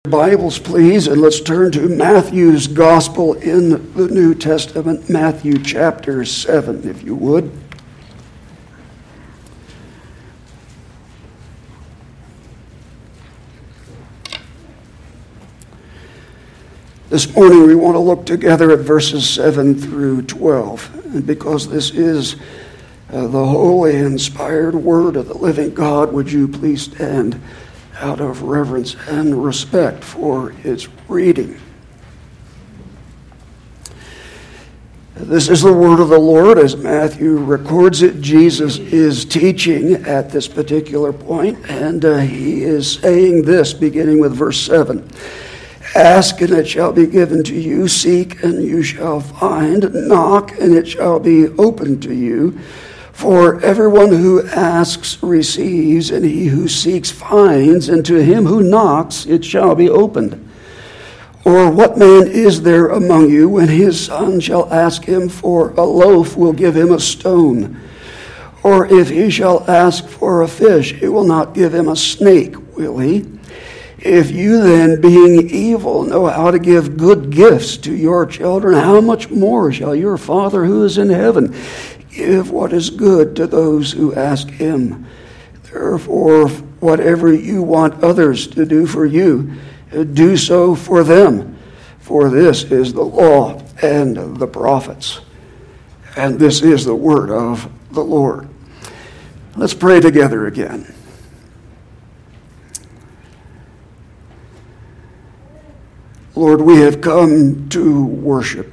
Bibles, please, and let's turn to Matthew's Gospel in the New Testament, Matthew chapter 7, if you would. This morning we want to look together at verses 7 through 12, and because this is the holy, inspired Word of the living God, would you please stand out of reverence and respect for its reading. This is the word of the Lord as Matthew records it. Jesus is teaching at this particular point, and he is saying this, beginning with verse 7. Ask, and it shall be given to you. Seek, and you shall find. Knock, and it shall be opened to you. For everyone who asks receives, and he who seeks finds, and to him who knocks it shall be opened. Or what man is there among you, when his son shall ask him for a loaf, will give him a stone? Or if he shall ask for a fish, he will not give him a snake, will he? If you then, being evil, know how to give good gifts to your children, how much more shall your Father who is in heaven give what is good to those who ask him? Therefore, whatever you want others to do for you, do so for them. For this is the law and the prophets. And this is the word of the Lord. Let's pray together again. Lord, we have come to worship.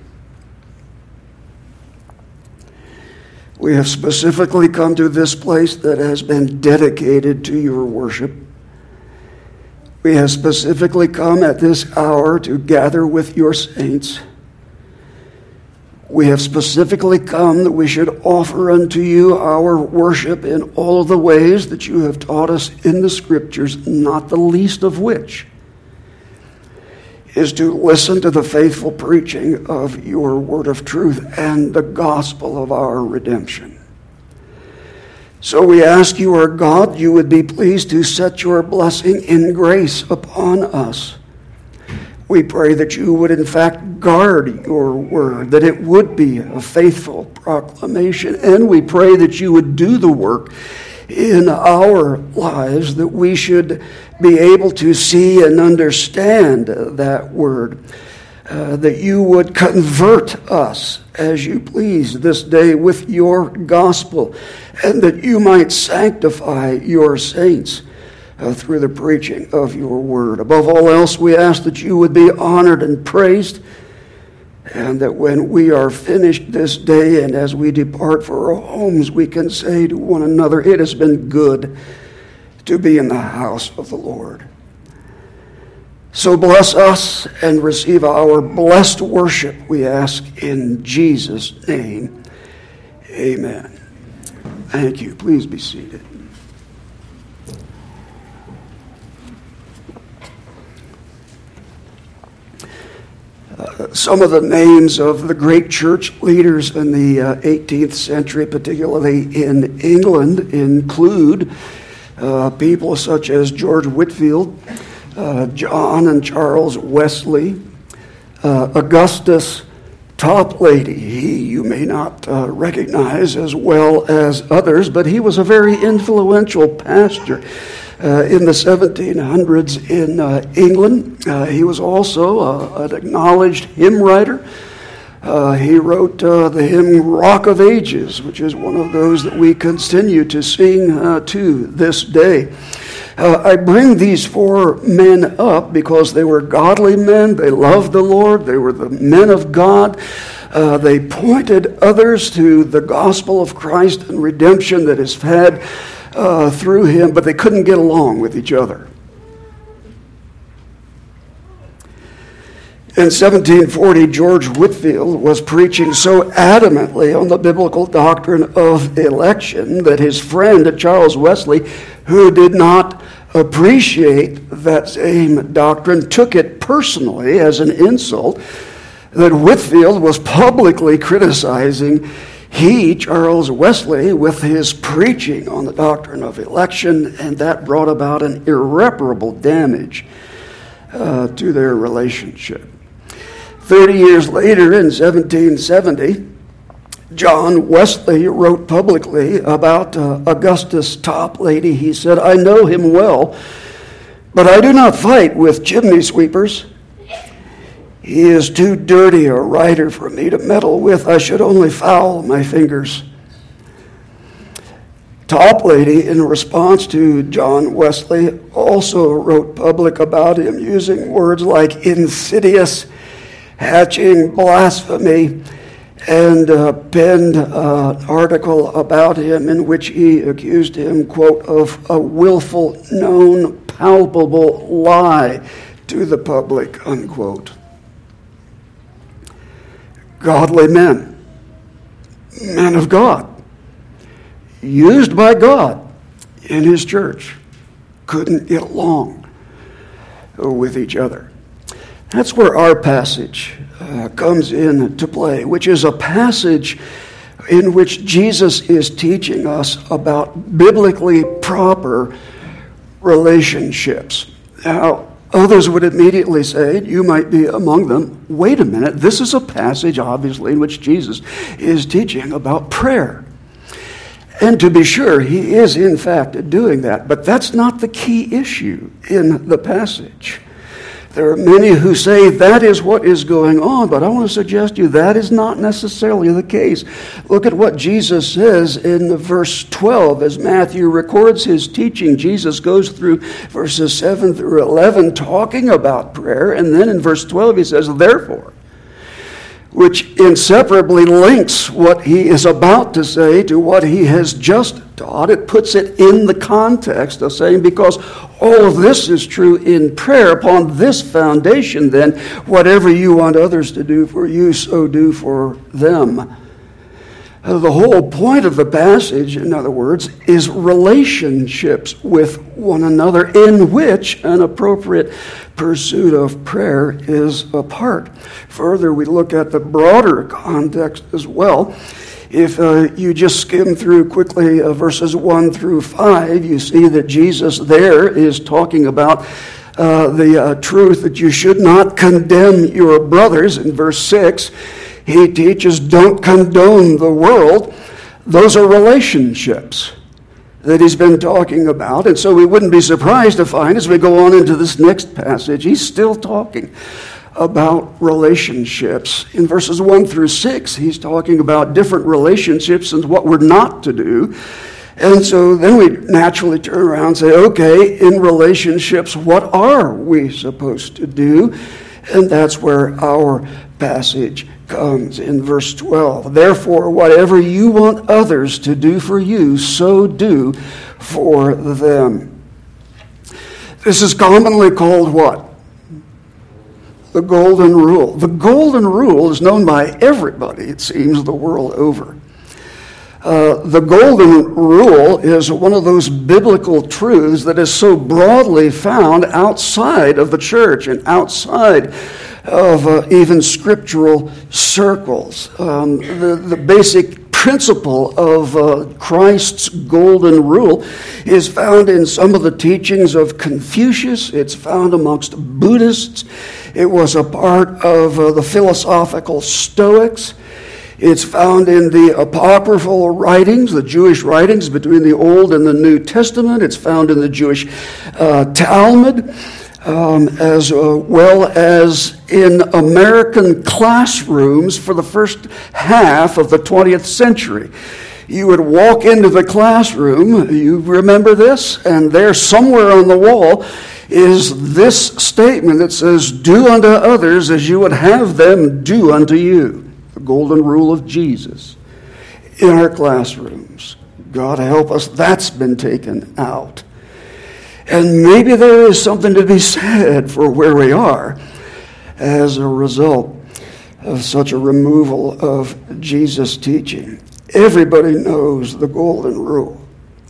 We have specifically come to this place that has been dedicated to your worship. We have specifically come at this hour to gather with your saints. We have specifically come that we should offer unto you our worship in all of the ways that you have taught us in the Scriptures, not the least of which is to listen to the faithful preaching of your word of truth and the gospel of our redemption. So we ask you, our God, you would be pleased to set your blessing in grace upon us. We pray that you would in fact guard your word, that it would be a faithful proclamation, and we pray that you would do the work in our lives, that we should be able to see and understand that word, that you would convert us as you please this day with your gospel, and that you might sanctify your saints through the preaching of your word. Above all else, we ask that you would be honored and praised, and that when we are finished this day and as we depart for our homes, we can say to one another, it has been good to be in the house of the Lord. So bless us and receive our blessed worship, we ask in Jesus' name. Amen. Thank you. Please be seated. Some of the names of the great church leaders in the 18th century, particularly in England, include people such as George Whitefield, John and Charles Wesley, Augustus Toplady. He you may not recognize as well as others, but he was a very influential pastor in the 1700s in England. He was also an acknowledged hymn writer. He wrote the hymn Rock of Ages, which is one of those that we continue to sing to this day. I bring these four men up because they were godly men. They loved the Lord. They were the men of God. They pointed others to the gospel of Christ and redemption that is had through him, but they couldn't get along with each other. In 1740, George Whitefield was preaching so adamantly on the biblical doctrine of election that his friend Charles Wesley, who did not appreciate that same doctrine, took it personally as an insult that Whitefield was publicly criticizing Charles Wesley, with his preaching on the doctrine of election, and that brought about an irreparable damage to their relationship. 30 years later, in 1770, John Wesley wrote publicly about Augustus Toplady. He said, "I know him well, but I do not fight with chimney sweepers. He is too dirty a writer for me to meddle with. I should only foul my fingers." Toplady, in response to John Wesley, also wrote public about him using words like insidious, hatching blasphemy, and penned an article about him in which he accused him, quote, of a willful, known, palpable lie to the public, unquote. Godly men of God, used by God in his church, couldn't get along with each other. That's where our passage comes into play, which is a passage in which Jesus is teaching us about biblically proper relationships. Now, others would immediately say, you might be among them, wait a minute, this is a passage, obviously, in which Jesus is teaching about prayer. And to be sure, he is in fact doing that, but that's not the key issue in the passage. There are many who say that is what is going on, but I want to suggest to you that is not necessarily the case. Look at what Jesus says in verse 12. As Matthew records his teaching, Jesus goes through verses 7 through 11 talking about prayer, and then in verse 12 he says, "Therefore," which inseparably links what he is about to say to what he has just taught. It puts it in the context of saying, because all of this is true in prayer, upon this foundation, then, whatever you want others to do for you, so do for them. The whole point of the passage, in other words, is relationships with one another, in which an appropriate pursuit of prayer is a part. Further, we look at the broader context as well. If you just skim through quickly verses 1 through 5, you see that Jesus there is talking about the truth that you should not condemn your brothers. In verse 6, he teaches, don't condone the world. Those are relationships that he's been talking about. And so we wouldn't be surprised to find, as we go on into this next passage, he's still talking about relationships. In verses 1 through 6, he's talking about different relationships and what we're not to do. And so then we naturally turn around and say, okay, in relationships, what are we supposed to do? And that's where our passage comes in verse 12. Therefore, whatever you want others to do for you, so do for them. This is commonly called what? The Golden Rule. The Golden Rule is known by everybody, it seems, the world over. The Golden Rule is one of those biblical truths that is so broadly found outside of the church and outside of even scriptural circles. The basic principle of Christ's Golden Rule is found in some of the teachings of Confucius. It's found amongst Buddhists. It was a part of the philosophical Stoics. It's found in the apocryphal writings, the Jewish writings between the Old and the New Testament. It's found in the Jewish Talmud, as well as in American classrooms for the first half of the 20th century. You would walk into the classroom, you remember this, and there somewhere on the wall is this statement that says, do unto others as you would have them do unto you. The Golden Rule of Jesus in our classrooms. God help us, that's been taken out. And maybe there is something to be said for where we are as a result of such a removal of Jesus' teaching. Everybody knows the Golden Rule.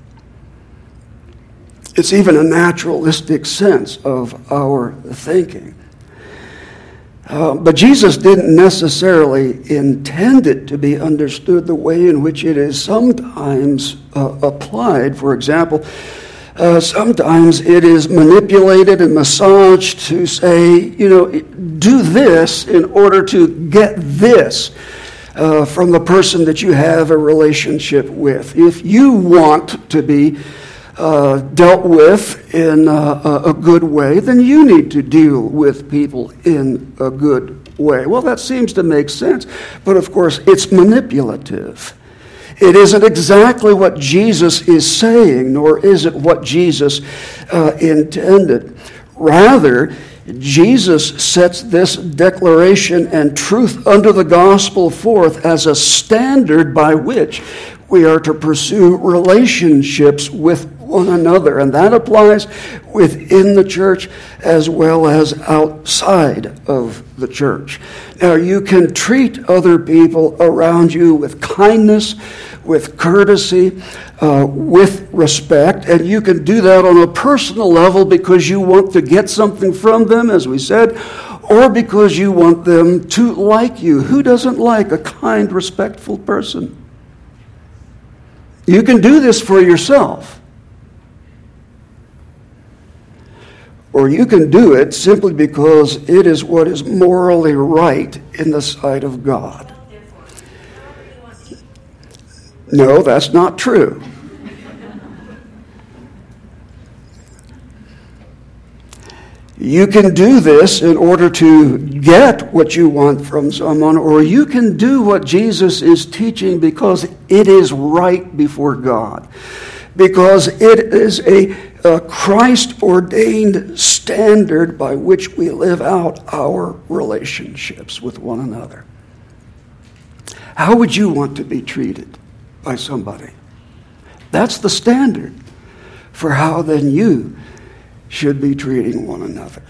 It's even a naturalistic sense of our thinking. But Jesus didn't necessarily intend it to be understood the way in which it is sometimes applied. For example, Sometimes it is manipulated and massaged to say, do this in order to get this from the person that you have a relationship with. If you want to be dealt with in a good way, then you need to deal with people in a good way. Well, that seems to make sense, but of course it's manipulative. It isn't exactly what Jesus is saying, nor is it what Jesus intended. Rather, Jesus sets this declaration and truth under the gospel forth as a standard by which we are to pursue relationships with one another. And that applies within the church as well as outside of the church. Now, you can treat other people around you with kindness, with courtesy, with respect, and you can do that on a personal level because you want to get something from them, as we said, or because you want them to like you. Who doesn't like a kind, respectful person? You can do this for yourself. Or you can do it simply because it is what is morally right in the sight of God. No, that's not true. You can do this in order to get what you want from someone, or you can do what Jesus is teaching because it is right before God. Because it is a Christ-ordained standard by which we live out our relationships with one another. How would you want to be treated by somebody? That's the standard for how then you should be treating one another.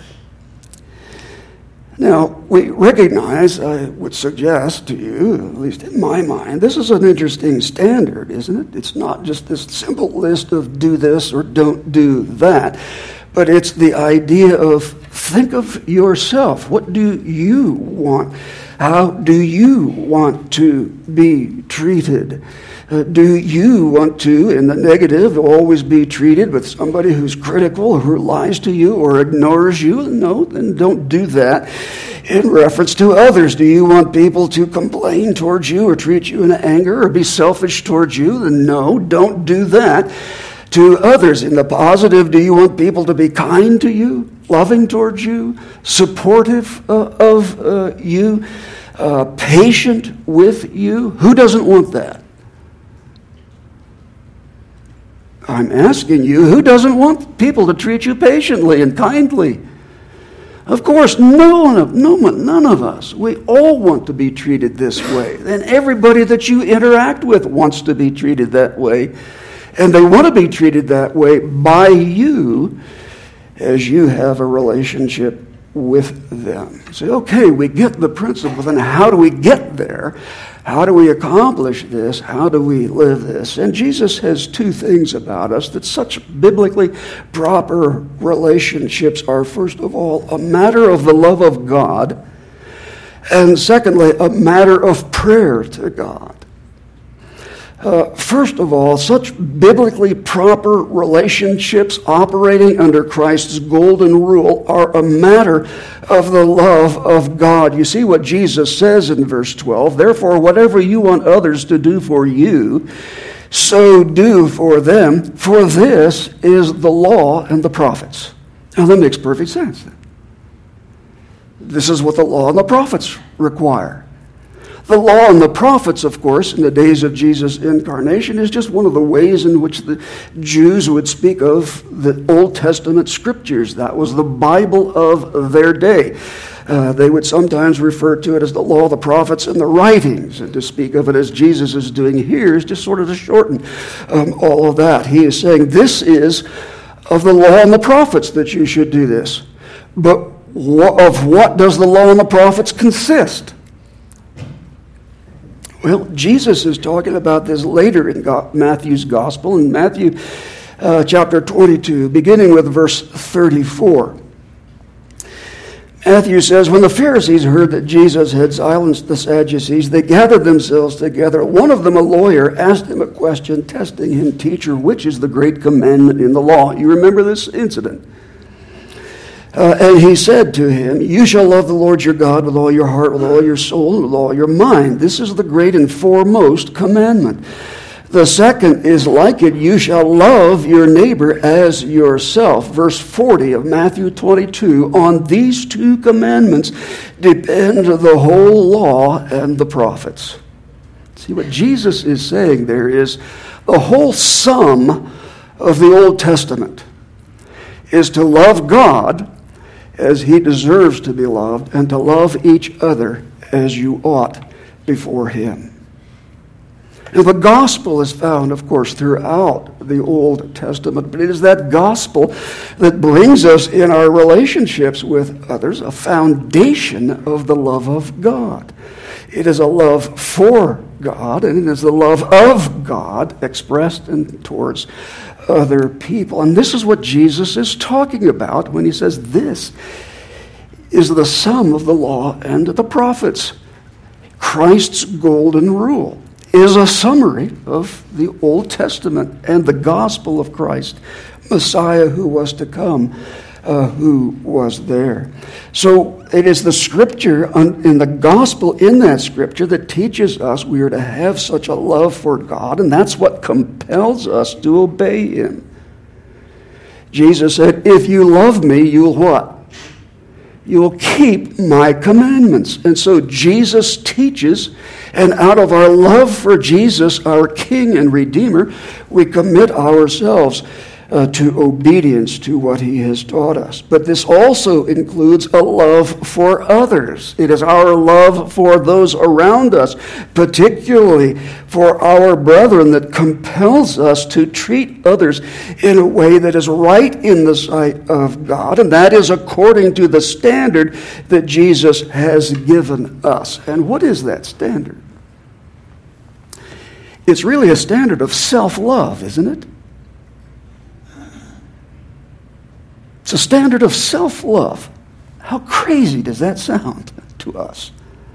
Now, we recognize, I would suggest to you, at least in my mind, this is an interesting standard, isn't it? It's not just this simple list of do this or don't do that, but it's the idea of think of yourself. What do you want? How do you want to be treated? Do you want to, in the negative, always be treated with somebody who's critical, or who lies to you, or ignores you? No, then don't do that. In reference to others, do you want people to complain towards you or treat you in anger or be selfish towards you? Then no, don't do that. To others, in the positive, do you want people to be kind to you, loving towards you, supportive of you, patient with you? Who doesn't want that? I'm asking you, who doesn't want people to treat you patiently and kindly? Of course, none of us. We all want to be treated this way. And everybody that you interact with wants to be treated that way. And they want to be treated that way by you as you have a relationship with them. Say, okay, we get the principle, then how do we get there? How do we accomplish this? How do we live this? And Jesus has two things about us that such biblically proper relationships are, first of all, a matter of the love of God, and secondly, a matter of prayer to God. First of all, such biblically proper relationships operating under Christ's golden rule are a matter of the love of God. You see what Jesus says in verse 12, therefore, whatever you want others to do for you, so do for them, for this is the law and the prophets. Now that makes perfect sense. This is what the law and the prophets require. The law and the prophets, of course, in the days of Jesus' incarnation, is just one of the ways in which the Jews would speak of the Old Testament scriptures. That was the Bible of their day. They would sometimes refer to it as the law, the prophets, and the writings. And to speak of it as Jesus is doing here is just sort of to shorten all of that. He is saying, this is of the law and the prophets that you should do this. But of what does the law and the prophets consist? Well, Jesus is talking about this later in Matthew's gospel, in Matthew chapter 22, beginning with verse 34. Matthew says, when the Pharisees heard that Jesus had silenced the Sadducees, they gathered themselves together. One of them, a lawyer, asked him a question, testing him, "Teacher, which is the great commandment in the law?" You remember this incident? And he said to him, "You shall love the Lord your God with all your heart, with all your soul, and with all your mind. This is the great and foremost commandment. The second is like it, you shall love your neighbor as yourself." Verse 40 of Matthew 22, on these two commandments depend the whole law and the prophets. See, what Jesus is saying there is the whole sum of the Old Testament is to love God as he deserves to be loved and to love each other as you ought before him. And the gospel is found, of course, throughout the Old Testament, but it is that gospel that brings us in our relationships with others a foundation of the love of God. It is a love for God, and it is the love of God expressed towards other people. And this is what Jesus is talking about when he says this is the sum of the law and the prophets. Christ's golden rule is a summary of the Old Testament and the gospel of Christ, Messiah who was to come, who was there. So it is the scripture in the gospel in that scripture that teaches us we are to have such a love for God, and that's what compels us to obey him. Jesus said, "If you love me, you'll what? You'll keep my commandments." And so Jesus teaches, and out of our love for Jesus, our King and Redeemer, we commit ourselves to obedience to what he has taught us. But this also includes a love for others. It is our love for those around us, particularly for our brethren, that compels us to treat others in a way that is right in the sight of God, and that is according to the standard that Jesus has given us. And what is that standard? It's really a standard of self-love, isn't it? It's a standard of self-love. How crazy does that sound to us?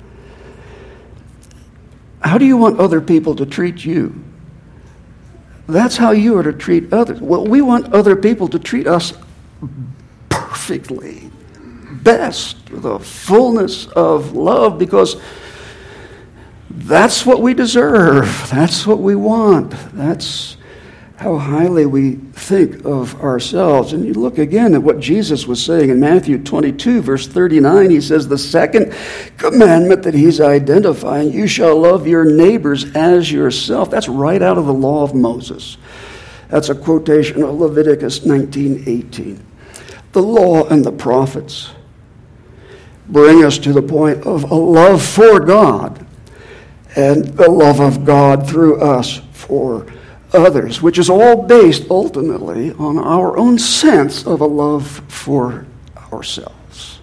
How do you want other people to treat you? That's how you are to treat others. Well, we want other people to treat us perfectly, best, with a fullness of love, because that's what we deserve. That's what we want. That's how highly we think of ourselves. And you look again at what Jesus was saying in Matthew 22, verse 39. He says, the second commandment that he's identifying, you shall love your neighbors as yourself. That's right out of the law of Moses. That's a quotation of Leviticus 19:18. The law and the prophets bring us to the point of a love for God and the love of God through us for others, which is all based ultimately on our own sense of a love for ourselves.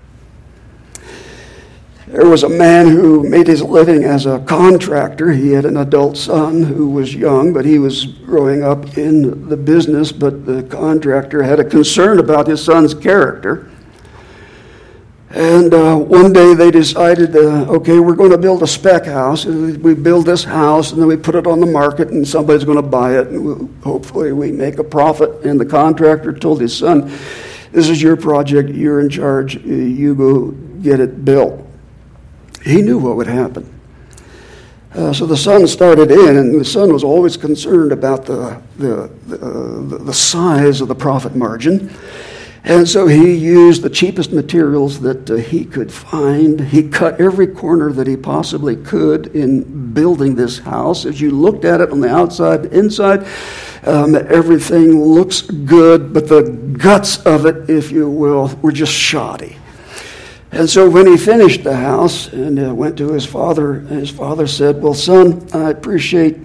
There was a man who made his living as a contractor. He had an adult son who was young, but he was growing up in the business, but the contractor had a concern about his son's character. And one day they decided, okay, we're going to build a spec house. We build this house, and then we put it on the market, and somebody's going to buy it, and hopefully we make a profit. And the contractor told his son, this is your project, you're in charge, you go get it built. He knew what would happen. So the son started in, and the son was always concerned about the size of the profit margin. And so he used the cheapest materials that he could find. He cut every corner that he possibly could in building this house. As you looked at it on the outside, inside, everything looks good, but the guts of it, if you will, were just shoddy. And so when he finished the house and went to his father said, well, son, I appreciate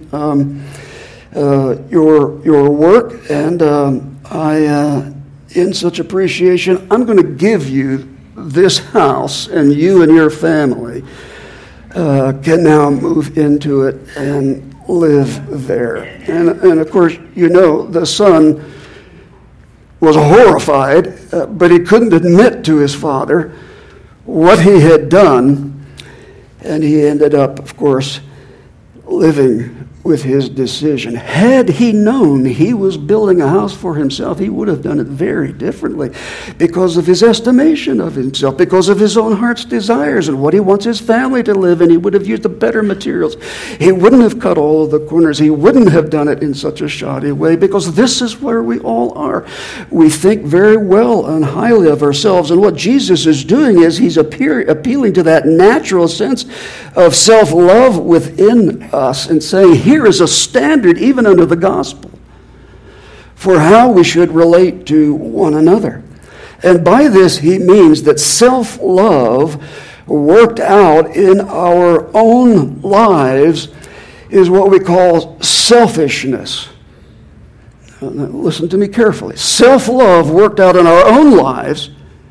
your work, and in such appreciation, I'm going to give you this house, and you and your family can now move into it and live there. And of course, you know, the son was horrified, but he couldn't admit to his father what he had done, and he ended up, of course, living with his decision. Had he known he was building a house for himself, he would have done it very differently because of his estimation of himself, because of his own heart's desires and what he wants his family to live in. He would have used the better materials. He wouldn't have cut all of the corners. He wouldn't have done it in such a shoddy way, because this is where we all are. We think very well and highly of ourselves, and what Jesus is doing is he's appealing to that natural sense of self-love within us and saying, here is a standard, even under the gospel, for how we should relate to one another. And by this, he means that self-love worked out in our own lives is what we call selfishness. Now, listen to me carefully. Self-love worked out in our own lives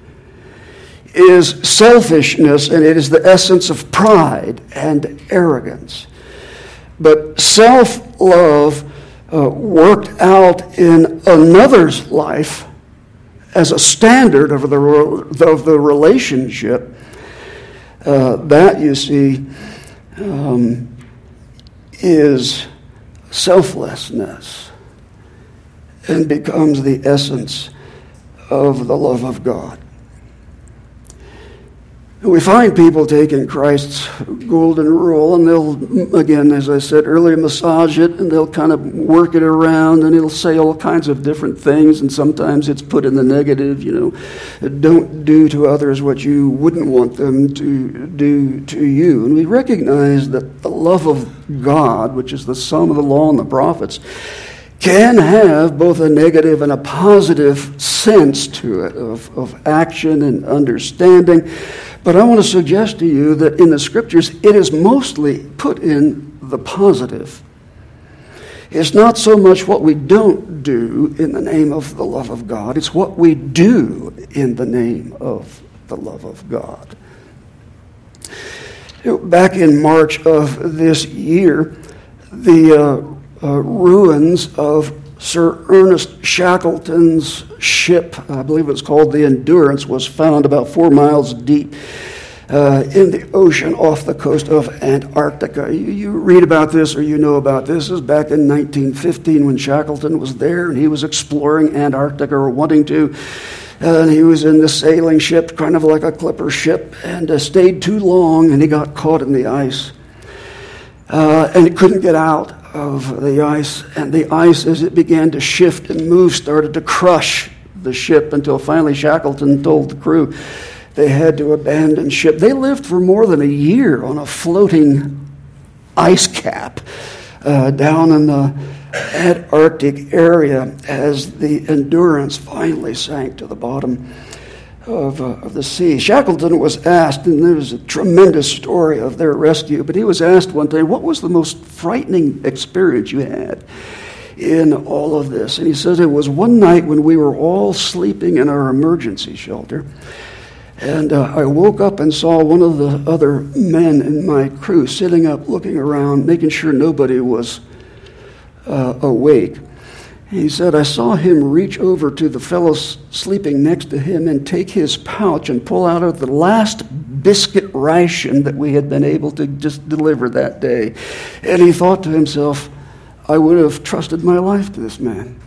is selfishness, and it is the essence of pride and arrogance. But self-love worked out in another's life as a standard of the relationship, that, you see, is selflessness and becomes the essence of the love of God. We find people taking Christ's golden rule, and they'll, again, as I said earlier, massage it, and they'll kind of work it around, and it'll say all kinds of different things, and sometimes it's put in the negative, don't do to others what you wouldn't want them to do to you. And we recognize that the love of God, which is the sum of the law and the prophets, can have both a negative and a positive sense to it of action and understanding. But I want to suggest to you that in the Scriptures, it is mostly put in the positive. It's not so much what we don't do in the name of the love of God. It's what we do in the name of the love of God. Back in March of this year, the ruins of Sir Ernest Shackleton's ship, I believe it was called the Endurance, was found about 4 miles deep in the ocean off the coast of Antarctica. You read about this, or you know about this. This is back in 1915 when Shackleton was there, and he was exploring Antarctica, or wanting to. And he was in the sailing ship, kind of like a clipper ship, and stayed too long, and he got caught in the ice. And he couldn't get out of the ice, and the ice, as it began to shift and move, started to crush the ship until finally Shackleton told the crew they had to abandon ship. They lived for more than a year on a floating ice cap down in the Antarctic area as the Endurance finally sank to the bottom of the sea. Shackleton was asked, and there was a tremendous story of their rescue, but he was asked one day, what was the most frightening experience you had in all of this? And he says, it was one night when we were all sleeping in our emergency shelter, and I woke up and saw one of the other men in my crew sitting up, looking around, making sure nobody was awake. He said, I saw him reach over to the fellow sleeping next to him and take his pouch and pull out of the last biscuit ration that we had been able to just deliver that day. And he thought to himself, I would have trusted my life to this man.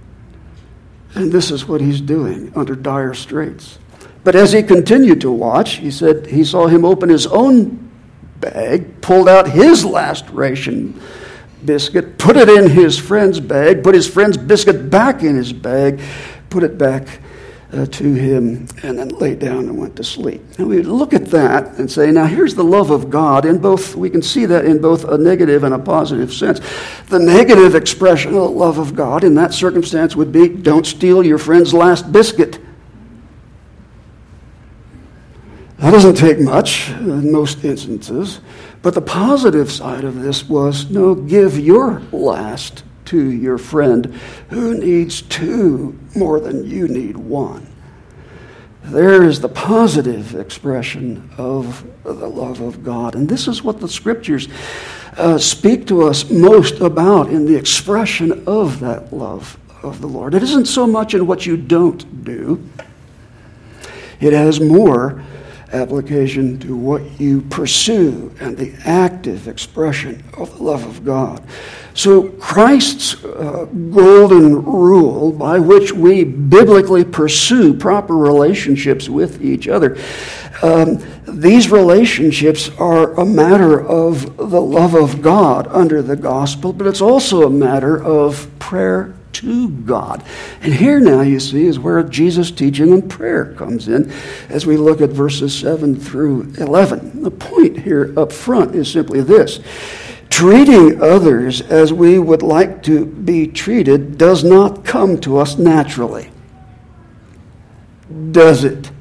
And this is what he's doing under dire straits. But as he continued to watch, he said he saw him open his own bag, pulled out his last ration biscuit, put it in his friend's bag, put his friend's biscuit back in his bag, put it back to him, and then lay down and went to sleep. And we look at that and say, now here's the love of God in both, we can see that in both a negative and a positive sense. The negative expression of the love of God in that circumstance would be, don't steal your friend's last biscuit. That doesn't take much in most instances. But the positive side of this was, no, give your last to your friend who needs two more than you need one. There is the positive expression of the love of God. And this is what the Scriptures speak to us most about in the expression of that love of the Lord. It isn't so much in what you don't do. It has more application to what you pursue and the active expression of the love of God. So Christ's golden rule by which we biblically pursue proper relationships with each other, these relationships are a matter of the love of God under the gospel, but it's also a matter of prayer to God. And here now, you see, is where Jesus' teaching on prayer comes in as we look at verses 7 through 11. The point here up front is simply this. Treating others as we would like to be treated does not come to us naturally. Does it?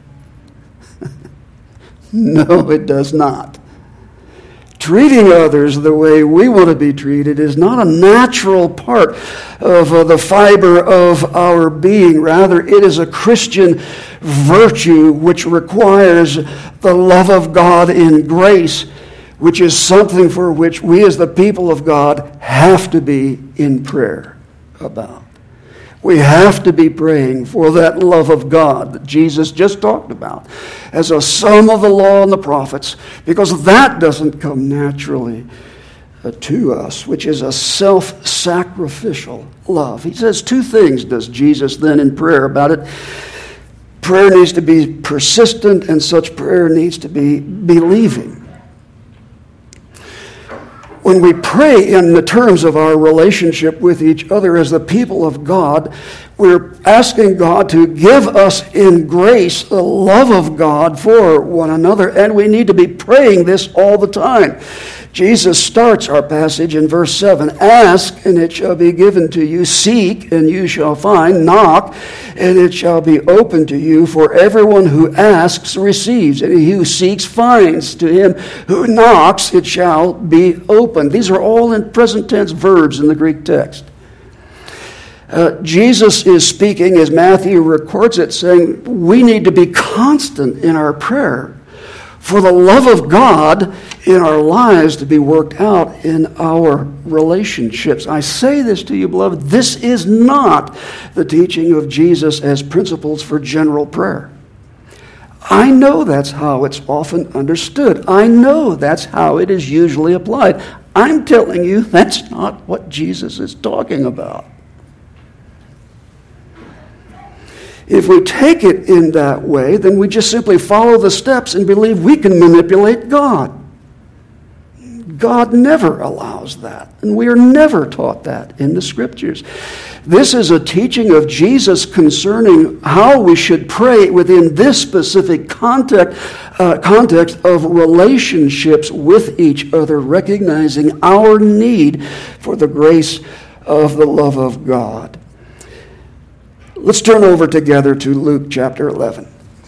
No, it does not. Treating others the way we want to be treated is not a natural part of the fiber of our being. Rather, it is a Christian virtue which requires the love of God in grace, which is something for which we as the people of God have to be in prayer about. We have to be praying for that love of God that Jesus just talked about as a sum of the law and the prophets, because that doesn't come naturally to us, which is a self-sacrificial love. He says two things, does Jesus then in prayer about it. Prayer needs to be persistent, and such prayer needs to be believing. When we pray in the terms of our relationship with each other as the people of God, we're asking God to give us in grace the love of God for one another, and we need to be praying this all the time. Jesus starts our passage in verse 7, ask, and it shall be given to you. Seek, and you shall find. Knock, and it shall be opened to you. For everyone who asks receives, and he who seeks finds. To him who knocks, it shall be opened. These are all in present tense verbs in the Greek text. Jesus is speaking, as Matthew records it, saying we need to be constant in our prayer for the love of God in our lives to be worked out in our relationships. I say this to you, beloved, this is not the teaching of Jesus as principles for general prayer. I know that's how it's often understood. I know that's how it is usually applied. I'm telling you that's not what Jesus is talking about. If we take it in that way, then we just simply follow the steps and believe we can manipulate God. God never allows that, and we are never taught that in the Scriptures. This is a teaching of Jesus concerning how we should pray within this specific context of relationships with each other, recognizing our need for the grace of the love of God. Let's turn over together to Luke chapter 11.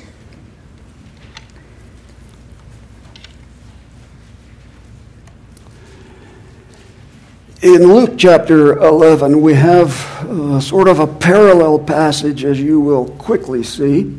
In Luke chapter 11, we have sort of a parallel passage, as you will quickly see,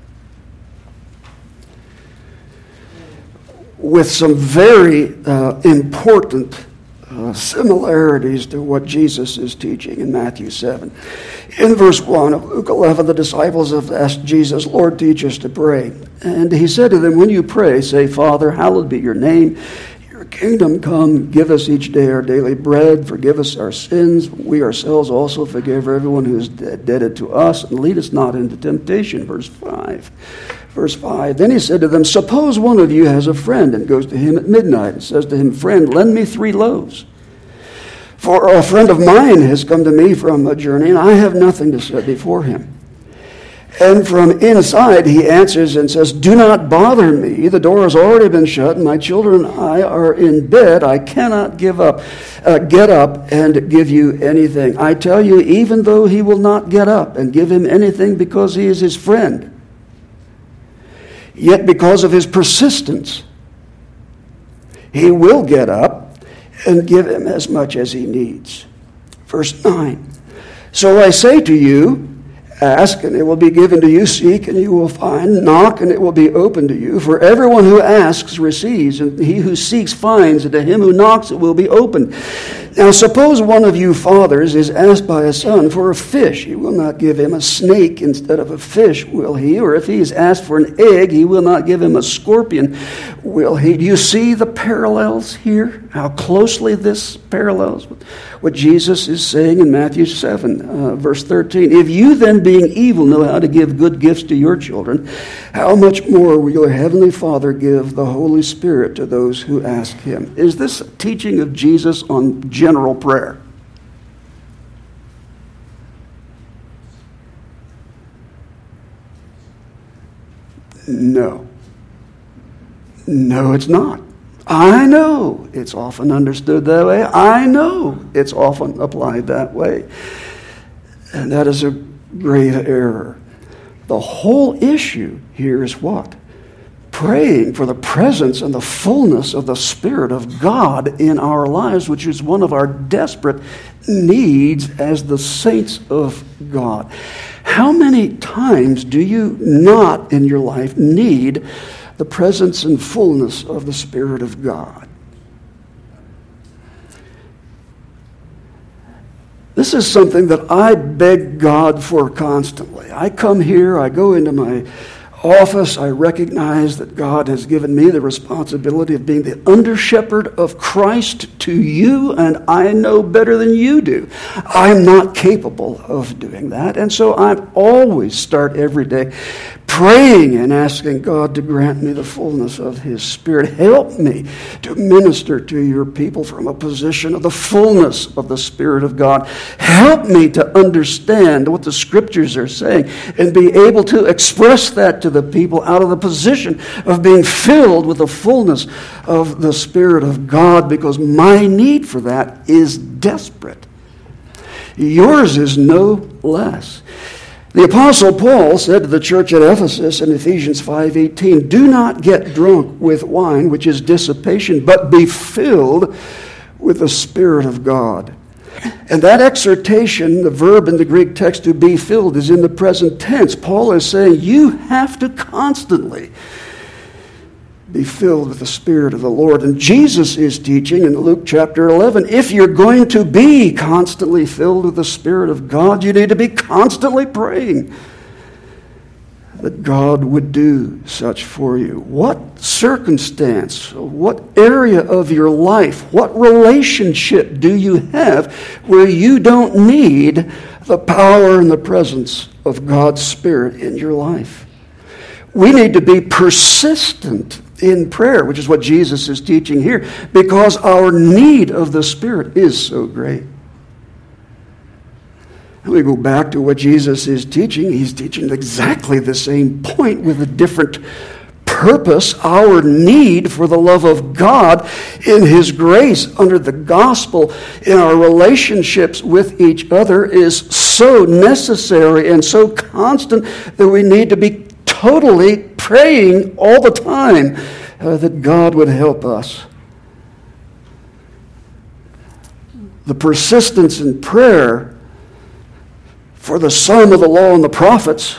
with some very important similarities to what Jesus is teaching in Matthew 7. In verse 1 of Luke 11, the disciples have asked Jesus, Lord, teach us to pray. And he said to them, when you pray, say, Father, hallowed be your name. Your kingdom come. Give us each day our daily bread. Forgive us our sins. We ourselves also forgive everyone who is indebted to us. And lead us not into temptation. Verse 5. Verse 5, then he said to them, suppose one of you has a friend and goes to him at midnight and says to him, friend, lend me 3 loaves. For a friend of mine has come to me from a journey, and I have nothing to set before him. And from inside he answers and says, do not bother me. The door has already been shut, and my children and I are in bed. I cannot get up and give you anything. I tell you, even though he will not get up and give him anything because he is his friend, yet because of his persistence, he will get up and give him as much as he needs. Verse 9, so I say to you, Ask, and it will be given to you. Seek, and you will find. Knock, and it will be opened to you. For everyone who asks receives, and he who seeks finds, and to him who knocks it will be opened. Now suppose one of you fathers is asked by a son for a fish. He will not give him a snake instead of a fish, will he? Or if he is asked for an egg, he will not give him a scorpion, will he? Do you see the parallels here? How closely this parallels with what Jesus is saying in Matthew 7, verse 13. If you then, being evil, know how to give good gifts to your children, how much more will your heavenly Father give the Holy Spirit to those who ask him? Is this a teaching of Jesus on general prayer? No. No, it's not. I know it's often understood that way. I know it's often applied that way. And that is a grave error. The whole issue here is what? Praying for the presence and the fullness of the Spirit of God in our lives, which is one of our desperate needs as the saints of God. How many times do you not in your life need the presence and fullness of the Spirit of God? This is something that I beg God for constantly. I come here, I go into my office, I recognize that God has given me the responsibility of being the under-shepherd of Christ to you, and I know better than you do. I'm not capable of doing that, and so I always start every day praying and asking God to grant me the fullness of His Spirit. Help me to minister to your people from a position of the fullness of the Spirit of God. Help me to understand what the Scriptures are saying and be able to express that to the people out of the position of being filled with the fullness of the Spirit of God, because my need for that is desperate. Yours is no less. The Apostle Paul said to the church at Ephesus in Ephesians 5:18, "Do not get drunk with wine, which is dissipation, but be filled with the Spirit of God." And that exhortation, the verb in the Greek text to be filled, is in the present tense. Paul is saying you have to constantly be filled with the Spirit of the Lord. And Jesus is teaching in Luke chapter 11, if you're going to be constantly filled with the Spirit of God, you need to be constantly praying that God would do such for you. What circumstance, what area of your life, what relationship do you have where you don't need the power and the presence of God's Spirit in your life? We need to be persistent in prayer, which is what Jesus is teaching here, because our need of the Spirit is so great. And we go back to what Jesus is teaching. He's teaching exactly the same point with a different purpose. Our need for the love of God in His grace under the gospel in our relationships with each other is so necessary and so constant that we need to be totally praying all the time that God would help us. The persistence in prayer for the Son of the Law and the Prophets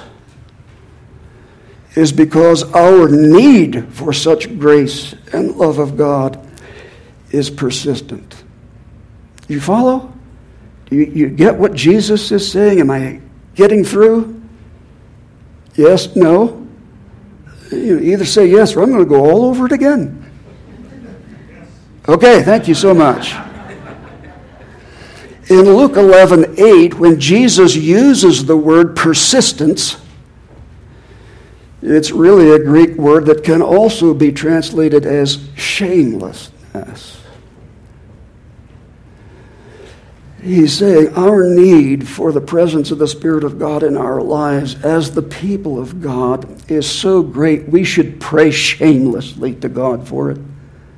is because our need for such grace and love of God is persistent. You follow? Do you get what Jesus is saying? Am I getting through? Yes, no? You either say yes or I'm going to go all over it again. Okay, thank you so much. In Luke 11:8, when Jesus uses the word persistence, it's really a Greek word that can also be translated as shamelessness. He's saying our need for the presence of the Spirit of God in our lives as the people of God is so great, we should pray shamelessly to God for it.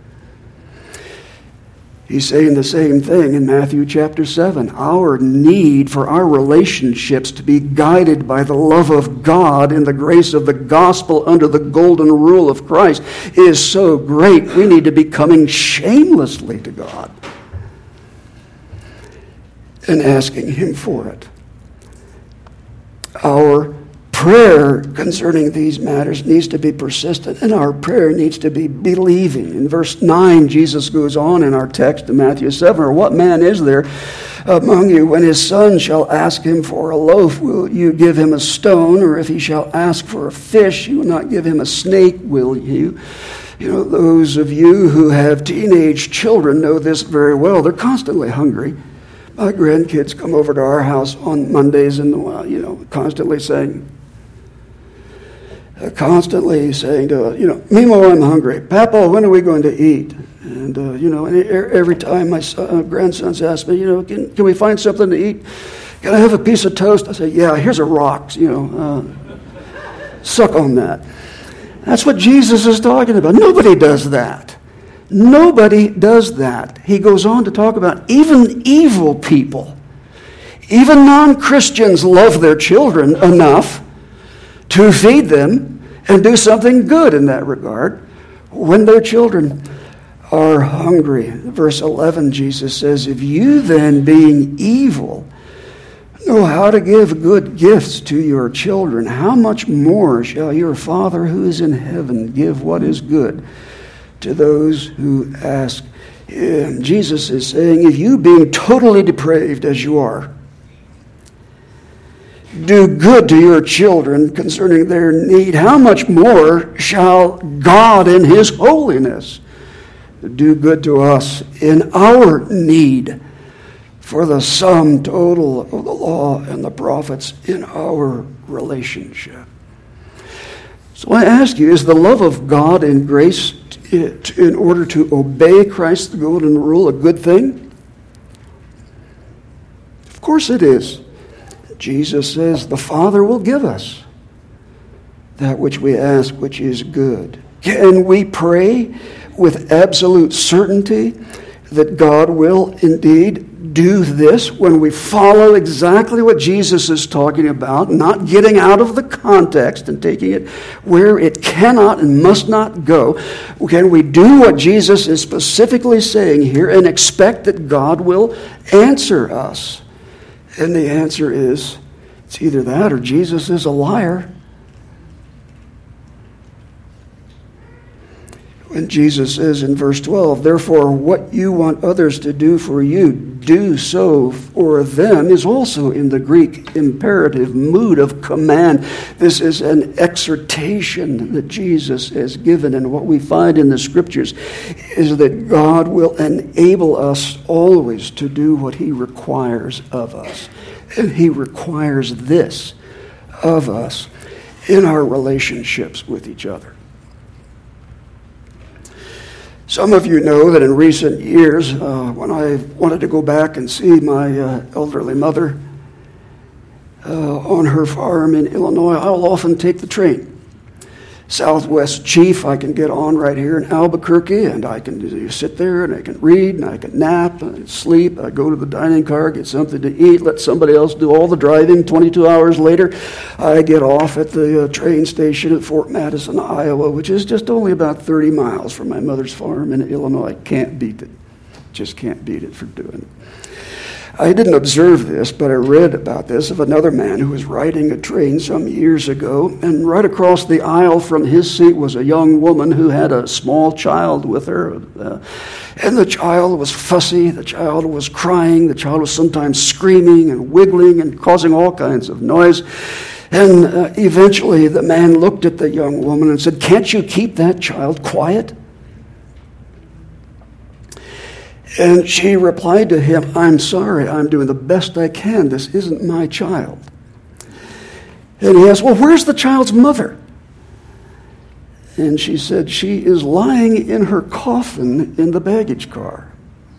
He's saying the same thing in Matthew chapter 7. Our need for our relationships to be guided by the love of God and the grace of the gospel under the golden rule of Christ is so great, we need to be coming shamelessly to God and asking Him for it. Our prayer concerning these matters needs to be persistent, and our prayer needs to be believing. In verse 9, Jesus goes on in our text in Matthew 7, or what man is there among you, when his son shall ask him for a loaf, will you give him a stone? Or if he shall ask for a fish, you will not give him a snake, will you? You know, those of you who have teenage children know this very well. They're constantly hungry. My grandkids come over to our house on Mondays and, constantly saying to, Mimo, I'm hungry. Papa, when are we going to eat? And, every time my grandsons ask me, can we find something to eat? Can I have a piece of toast? I say, yeah, here's a rock, suck on that. That's what Jesus is talking about. Nobody does that. Nobody does that. He goes on to talk about even evil people. Even non-Christians love their children enough to feed them and do something good in that regard when their children are hungry. Verse 11, Jesus says, if you then, being evil, know how to give good gifts to your children, how much more shall your Father who is in heaven give what is good to those who ask him? Jesus is saying, if you, being totally depraved as you are, do good to your children concerning their need, how much more shall God in his holiness do good to us in our need for the sum total of the law and the prophets in our relationship? So I ask you, is the love of God and grace in order to obey Christ's golden rule a good thing? Of course it is. Jesus says the Father will give us that which we ask, which is good. Can we pray with absolute certainty that God will indeed do this when we follow exactly what Jesus is talking about, not getting out of the context and taking it where it cannot and must not go? Can we do what Jesus is specifically saying here and expect that God will answer us? And the answer is, it's either that or Jesus is a liar. When Jesus says in verse 12, therefore what you want others to do for you, do so for them, is also in the Greek imperative mood of command. This is an exhortation that Jesus has given, and what we find in the Scriptures is that God will enable us always to do what he requires of us. And he requires this of us in our relationships with each other. Some of you know that in recent years, when I wanted to go back and see my elderly mother on her farm in Illinois, I'll often take the train. Southwest Chief, I can get on right here in Albuquerque, and I can sit there, and I can read, and I can nap, and sleep. I go to the dining car, get something to eat, let somebody else do all the driving. 22 hours later, I get off at the train station at Fort Madison, Iowa, which is just only about 30 miles from my mother's farm in Illinois. Can't beat it. Just can't beat it for doing it. I didn't observe this, but I read about this of another man who was riding a train some years ago, and right across the aisle from his seat was a young woman who had a small child with her, and the child was fussy, the child was crying, the child was sometimes screaming and wiggling and causing all kinds of noise. And eventually the man looked at the young woman and said, "Can't you keep that child quiet?" And she replied to him, "I'm sorry, I'm doing the best I can. This isn't my child." And he asked, "Well, where's the child's mother?" And she said, "She is lying in her coffin in the baggage car."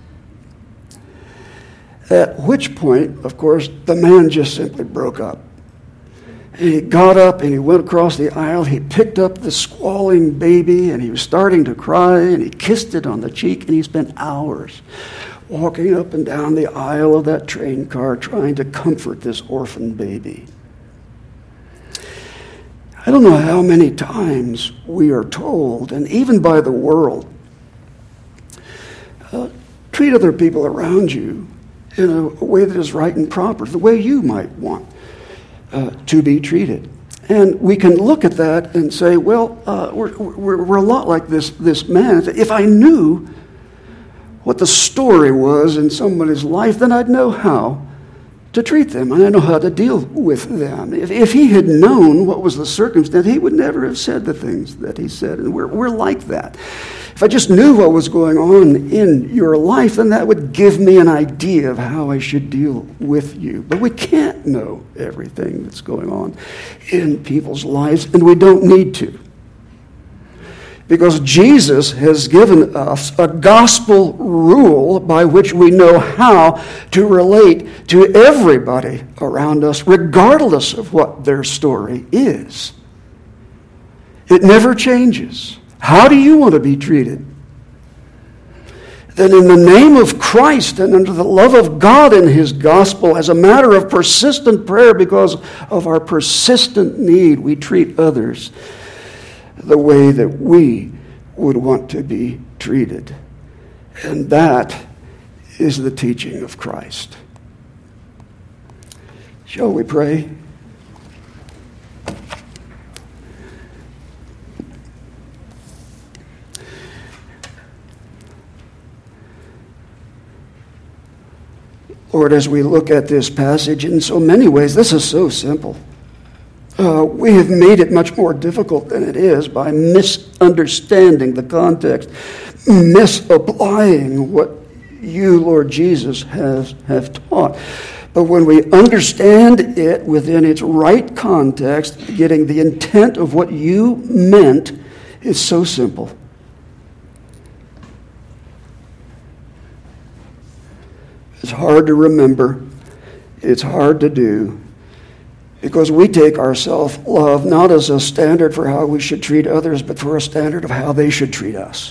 At which point, of course, the man just simply broke up. He got up and he went across the aisle. He picked up the squalling baby and he was starting to cry, and he kissed it on the cheek, and he spent hours walking up and down the aisle of that train car trying to comfort this orphan baby. I don't know how many times we are told, and even by the world, treat other people around you in a way that is right and proper, the way you might want to be treated. And we can look at that and say, well, we're a lot like this man. If I knew what the story was in somebody's life, then I'd know how to treat them, and I know how to deal with them. If he had known what was the circumstance, he would never have said the things that he said. And we're like that. If I just knew what was going on in your life, then that would give me an idea of how I should deal with you. But we can't know everything that's going on in people's lives, and we don't need to. Because Jesus has given us a gospel rule by which we know how to relate to everybody around us, regardless of what their story is. It never changes. How do you want to be treated? Then in the name of Christ and under the love of God and His gospel, as a matter of persistent prayer because of our persistent need, we treat others the way that we would want to be treated. And that is the teaching of Christ. Shall we pray? Lord, as we look at this passage, in so many ways, this is so simple. We have made it much more difficult than it is by misunderstanding the context, misapplying what you, Lord Jesus, have taught. But when we understand it within its right context, getting the intent of what you meant is so simple. It's hard to remember. It's hard to do. Because we take our self-love not as a standard for how we should treat others, but for a standard of how they should treat us.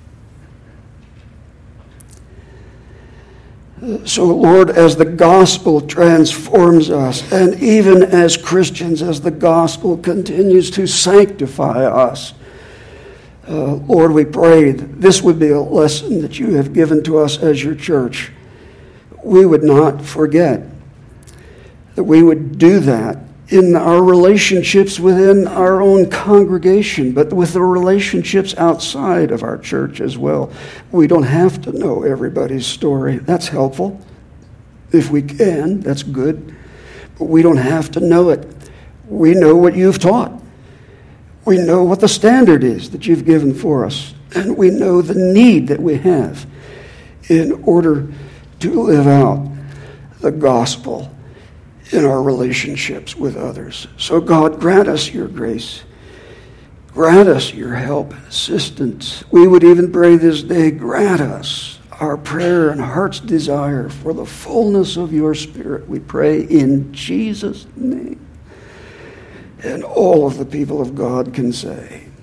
So, Lord, as the gospel transforms us, and even as Christians, as the gospel continues to sanctify us, Lord, we pray that this would be a lesson that you have given to us as your church. We would not forget that we would do that in our relationships within our own congregation, but with the relationships outside of our church as well. We don't have to know everybody's story. That's helpful. If we can, that's good. But we don't have to know it. We know what you've taught. We know what the standard is that you've given for us. And we know the need that we have in order to live out the gospel in our relationships with others. So God, grant us your grace. Grant us your help and assistance. We would even pray this day, grant us our prayer and heart's desire for the fullness of your Spirit. We pray in Jesus' name. And all of the people of God can say,